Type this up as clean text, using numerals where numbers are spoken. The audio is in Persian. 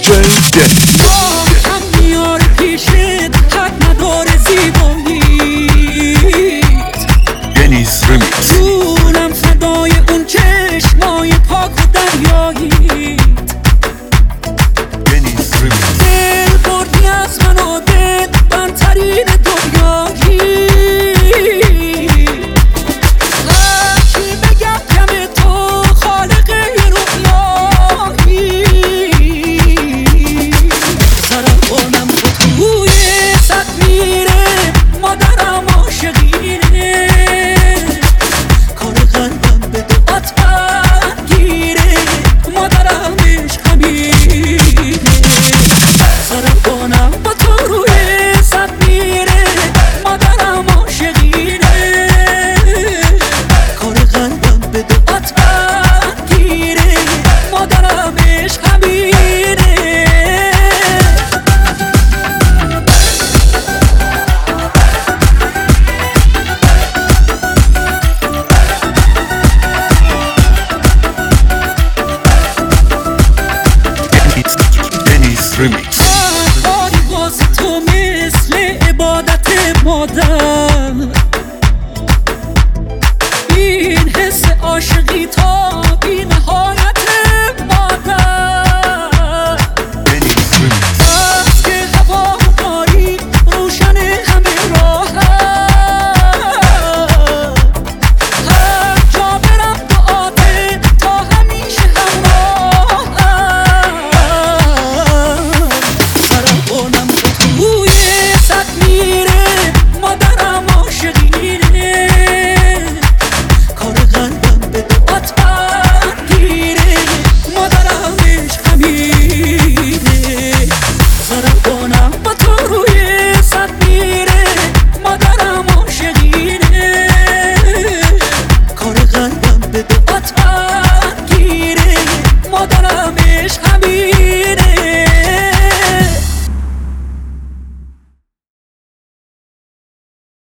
هم میاره پیشت حد نداره زیباییت دنیز ریمیکس. جونم فدای اون چشمای پاک و دریاییت دنیز ریمیکس. دل بردی از من و دل بندترین دنیایی هرچی بگم کم تو خالق رویایی سرم کنم تو توی صد میره مادرم عاشقینه کار قلبم به دعات بگیره مادرم عشقمینه سرم کنم با تو روی صد میره مادرم عاشقینه کار قلبم به دعات بگیره مادرم عشقمینه دنیز ریمیکس. آری واسه تو مثل عبادت مادر این حس عاشقی تا بی نهایت مادر دنیز ریمیکس. از که هوا و تاریک روشن همه راهت هر جا برم دعاته تا همیشه همراهم سرم کنم تو توی صد میره مادرم عاشقینه کار قلبم به دعات بگیره مادرم عشقمینه سرم کنم با تو روی صد میره مادرم عاشقینه کار قلبم به دعات بگیره مادرم عشقمینه